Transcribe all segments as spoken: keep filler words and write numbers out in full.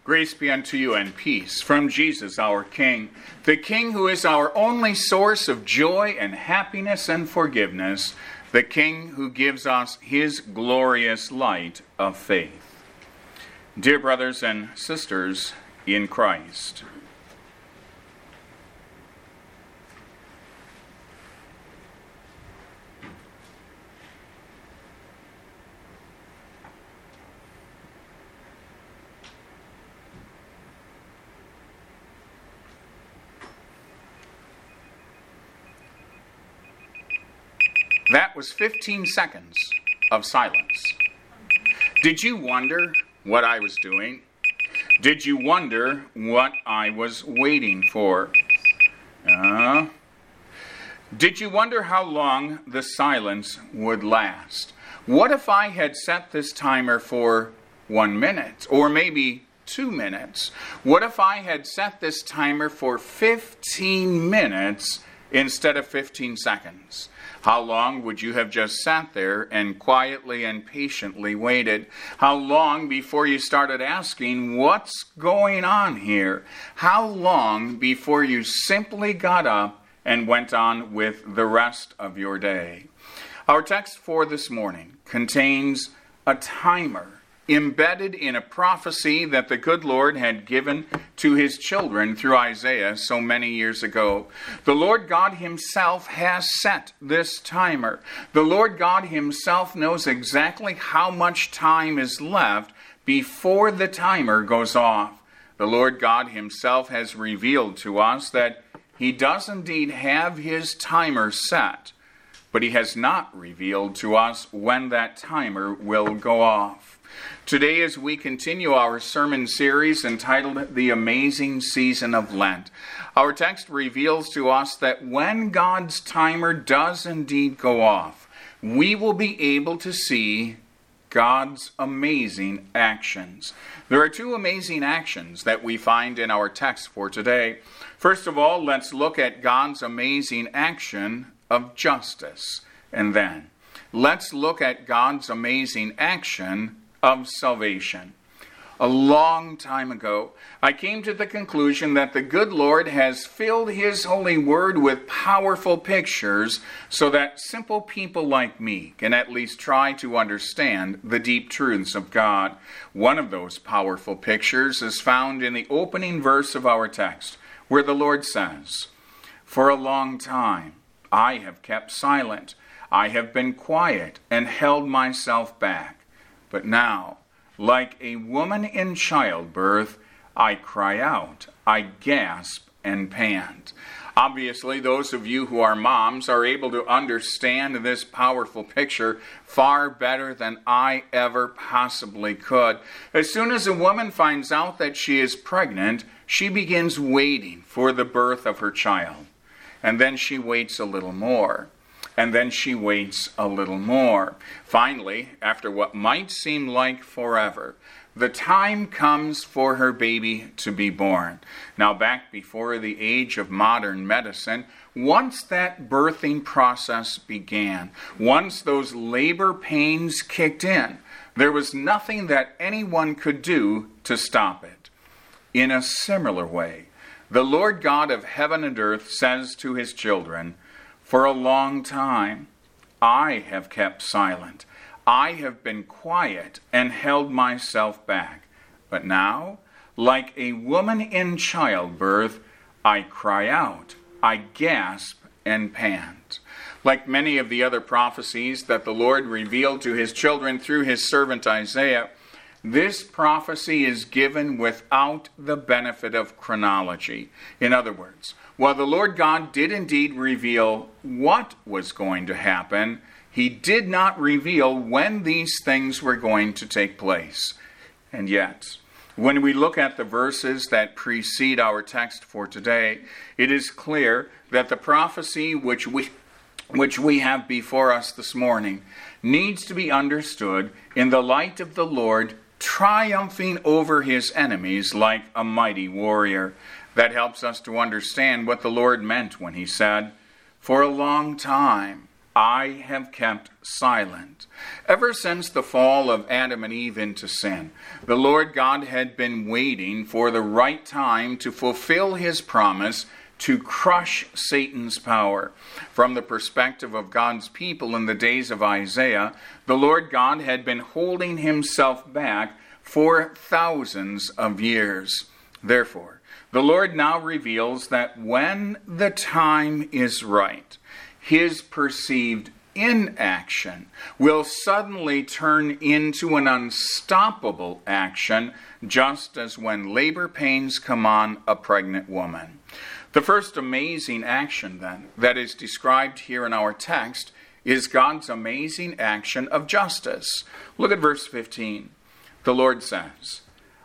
Grace be unto you and peace from Jesus our King, the King who is our only source of joy and happiness and forgiveness, the King who gives us his glorious light of faith. Dear brothers and sisters in Christ, that was fifteen seconds of silence. Did you wonder what I was doing? Did you wonder what I was waiting for? Uh, did you wonder how long the silence would last? What if I had set this timer for one minute or maybe two minutes? What if I had set this timer for fifteen minutes instead of fifteen seconds? How long would you have just sat there and quietly and patiently waited? How long before you started asking, what's going on here? How long before you simply got up and went on with the rest of your day? Our text for this morning contains a timer embedded in a prophecy that the good Lord had given to his children through Isaiah so many years ago. The Lord God himself has set this timer. The Lord God himself knows exactly how much time is left before the timer goes off. The Lord God himself has revealed to us that he does indeed have his timer set, but he has not revealed to us when that timer will go off. Today, as we continue our sermon series entitled The Amazing Season of Lent, our text reveals to us that when God's timer does indeed go off, we will be able to see God's amazing actions. There are two amazing actions that we find in our text for today. First of all, let's look at God's amazing action of justice. And then, let's look at God's amazing action of salvation. A long time ago, I came to the conclusion that the good Lord has filled his holy word with powerful pictures so that simple people like me can at least try to understand the deep truths of God. One of those powerful pictures is found in the opening verse of our text, where the Lord says, "For a long time I have kept silent. I have been quiet and held myself back. But now, like a woman in childbirth, I cry out, I gasp and pant." Obviously, those of you who are moms are able to understand this powerful picture far better than I ever possibly could. As soon as a woman finds out that she is pregnant, she begins waiting for the birth of her child. And then she waits a little more. And then she waits a little more. Finally, after what might seem like forever, the time comes for her baby to be born. Now, back before the age of modern medicine, once that birthing process began, once those labor pains kicked in, there was nothing that anyone could do to stop it. In a similar way, the Lord God of heaven and earth says to his children, "For a long time, I have kept silent. I have been quiet and held myself back. But now, like a woman in childbirth, I cry out, I gasp and pant." Like many of the other prophecies that the Lord revealed to his children through his servant Isaiah, this prophecy is given without the benefit of chronology. In other words, while the Lord God did indeed reveal what was going to happen, he did not reveal when these things were going to take place. And yet, when we look at the verses that precede our text for today, it is clear that the prophecy which we, which we have before us this morning needs to be understood in the light of the Lord triumphing over his enemies like a mighty warrior. That helps us to understand what the Lord meant when he said, "For a long time I have kept silent. Ever since the fall of Adam and Eve into sin, the Lord God had been waiting for the right time to fulfill his promise to crush Satan's power. From the perspective of God's people in the days of Isaiah, the Lord God had been holding himself back for thousands of years. Therefore, the Lord now reveals that when the time is right, his perceived inaction will suddenly turn into an unstoppable action, just as when labor pains come on a pregnant woman. The first amazing action, then, that is described here in our text is God's amazing action of justice. Look at verse fifteen. The Lord says,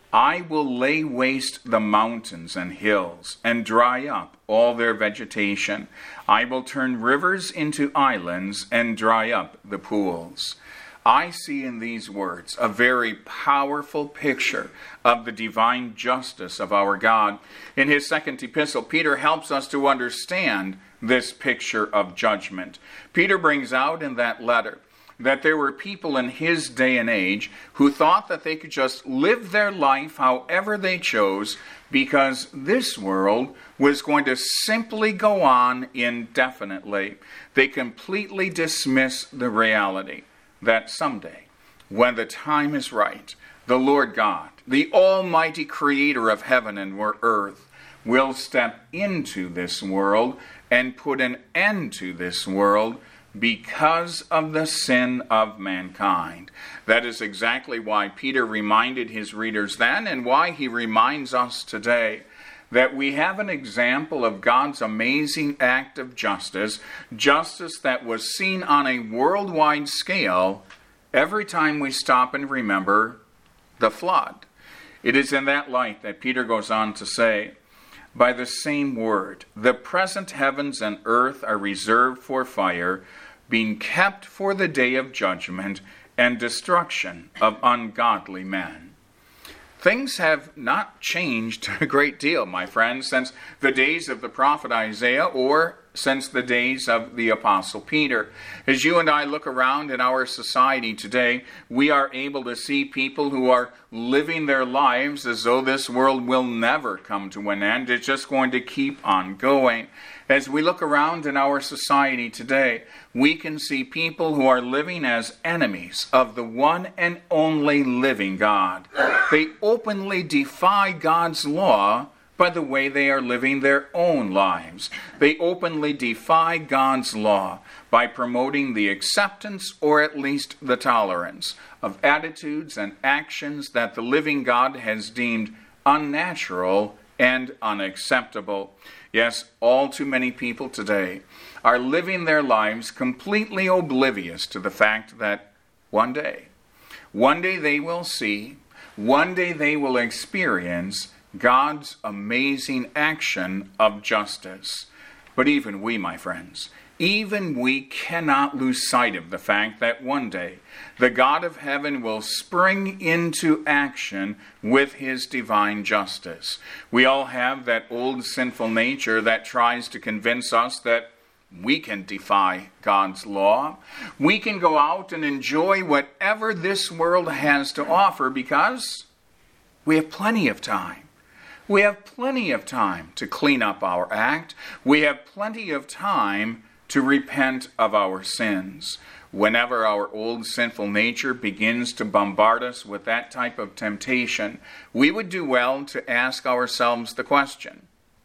I will lay waste the mountains and hills and dry up all their vegetation. I will turn rivers into islands and dry up the pools. I see in these words a very powerful picture of the divine justice of our God. In his second epistle, Peter helps us to understand this picture of judgment. Peter brings out in that letter that there were people in his day and age who thought that they could just live their life however they chose because this world was going to simply go on indefinitely. They completely dismiss the reality that someday, when the time is right, the Lord God, the almighty creator of heaven and earth, will step into this world and put an end to this world because of the sin of mankind. That is exactly why Peter reminded his readers then and why he reminds us today that we have an example of God's amazing act of justice, justice that was seen on a worldwide scale every time we stop and remember the flood. It is in that light that Peter goes on to say, by the same word, the present heavens and earth are reserved for fire, being kept for the day of judgment and destruction of ungodly men. Things have not changed a great deal, my friends, since the days of the prophet Isaiah or since the days of the apostle Peter. As you and I look around in our society today, we are able to see people who are living their lives as though this world will never come to an end. It's just going to keep on going. As we look around in our society today, we can see people who are living as enemies of the one and only living God. They openly defy God's law by the way they are living their own lives. They openly defy God's law by promoting the acceptance, or at least the tolerance, of attitudes and actions that the living God has deemed unnatural and unacceptable. Yes, all too many people today are living their lives completely oblivious to the fact that one day, one day they will see, one day they will experience God's amazing action of justice. But even we, my friends, even we cannot lose sight of the fact that one day the God of heaven will spring into action with his divine justice. We all have that old sinful nature that tries to convince us that we can defy God's law. We can go out and enjoy whatever this world has to offer because we have plenty of time. We have plenty of time to clean up our act. We have plenty of time to repent of our sins. Whenever our old sinful nature begins to bombard us with that type of temptation, we would do well to ask ourselves the question,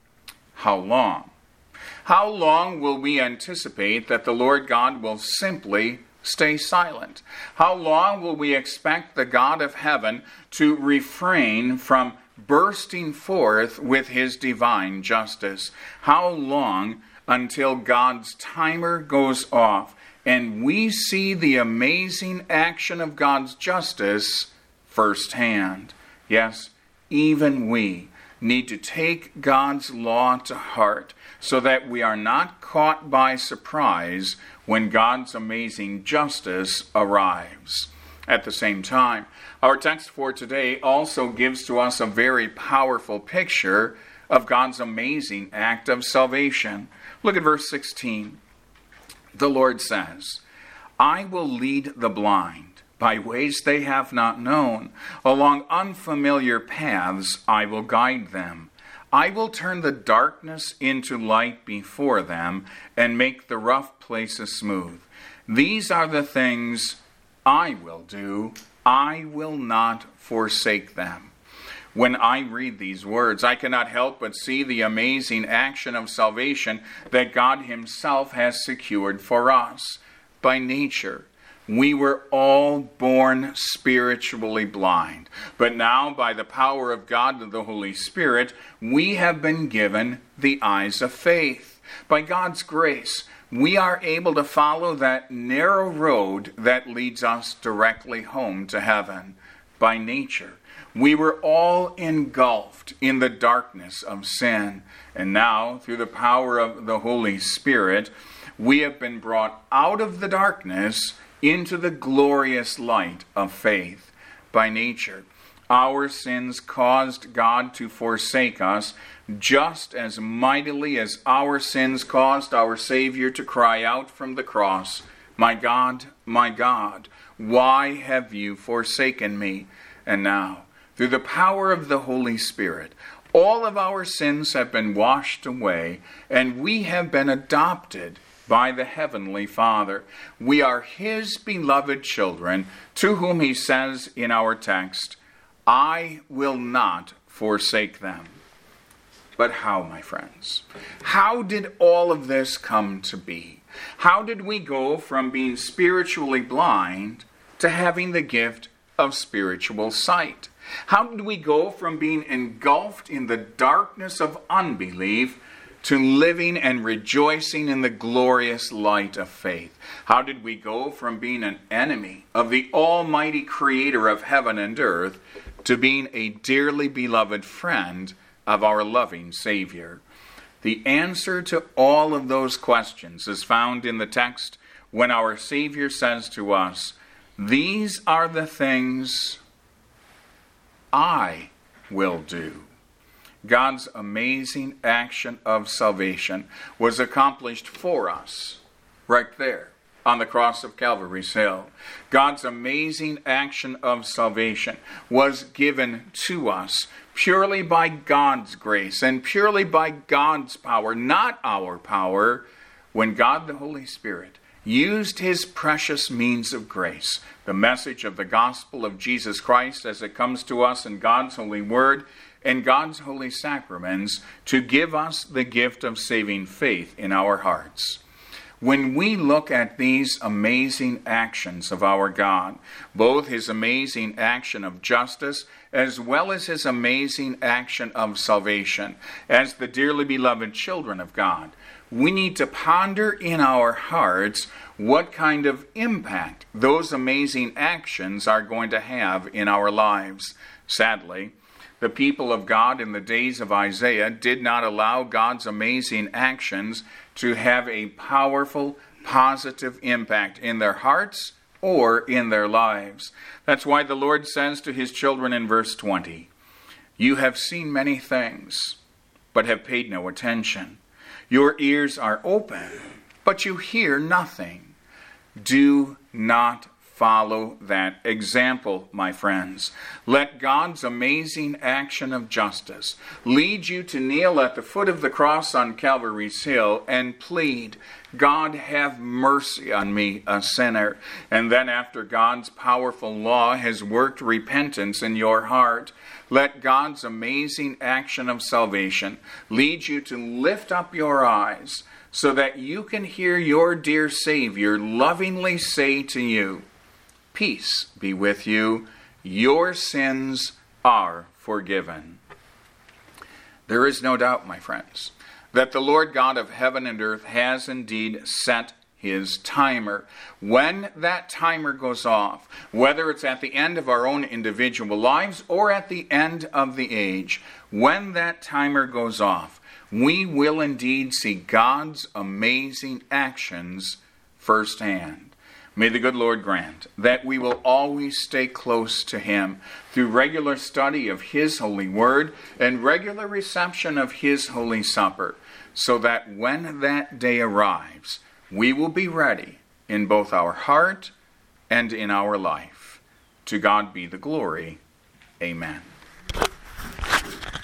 how long? How long will we anticipate that the Lord God will simply stay silent? How long will we expect the God of heaven to refrain from bursting forth with his divine justice? How long until God's timer goes off and we see the amazing action of God's justice firsthand? Yes, even we need to take God's law to heart so that we are not caught by surprise when God's amazing justice arrives. At the same time, our text for today also gives to us a very powerful picture of God's amazing act of salvation. Look at verse sixteen. The Lord says, I will lead the blind by ways they have not known. Along unfamiliar paths I will guide them. I will turn the darkness into light before them and make the rough places smooth. These are the things I will do. I will not forsake them. When I read these words, I cannot help but see the amazing action of salvation that God Himself has secured for us. By nature, we were all born spiritually blind, but now by the power of God and the Holy Spirit, we have been given the eyes of faith. By God's grace, we are able to follow that narrow road that leads us directly home to heaven. By nature, we were all engulfed in the darkness of sin, and now, through the power of the Holy Spirit, we have been brought out of the darkness into the glorious light of faith. By nature, our sins caused God to forsake us just as mightily as our sins caused our Savior to cry out from the cross, My God, my God, why have you forsaken me? And now, through the power of the Holy Spirit, all of our sins have been washed away, and we have been adopted by the Heavenly Father. We are His beloved children, to whom He says in our text, I will not forsake them. But how, my friends? How did all of this come to be? How did we go from being spiritually blind to having the gift of spiritual sight? How did we go from being engulfed in the darkness of unbelief to living and rejoicing in the glorious light of faith? How did we go from being an enemy of the Almighty Creator of heaven and earth to being a dearly beloved friend of our loving Savior? The answer to all of those questions is found in the text when our Savior says to us, These are the things I will do. God's amazing action of salvation was accomplished for us right there on the cross of Calvary's Hill. God's amazing action of salvation was given to us purely by God's grace and purely by God's power, not our power, when God the Holy Spirit used His precious means of grace, the message of the gospel of Jesus Christ as it comes to us in God's holy word and God's holy sacraments, to give us the gift of saving faith in our hearts. When we look at these amazing actions of our God, both His amazing action of justice as well as His amazing action of salvation, as the dearly beloved children of God, we need to ponder in our hearts what kind of impact those amazing actions are going to have in our lives. Sadly, the people of God in the days of Isaiah did not allow God's amazing actions to have a powerful, positive impact in their hearts or in their lives. That's why the Lord says to His children in verse twenty, You have seen many things, but have paid no attention. Your ears are open, but you hear nothing. Do not follow that example, my friends. Let God's amazing action of justice lead you to kneel at the foot of the cross on Calvary's Hill and plead, God, have mercy on me, a sinner. And then after God's powerful law has worked repentance in your heart, let God's amazing action of salvation lead you to lift up your eyes so that you can hear your dear Savior lovingly say to you, Peace be with you. Your sins are forgiven. There is no doubt, my friends, that the Lord God of heaven and earth has indeed set His timer. When that timer goes off, whether it's at the end of our own individual lives or at the end of the age, when that timer goes off, we will indeed see God's amazing actions firsthand. May the good Lord grant that we will always stay close to Him through regular study of His holy word and regular reception of His holy supper, so that when that day arrives, we will be ready in both our heart and in our life. To God be the glory. Amen.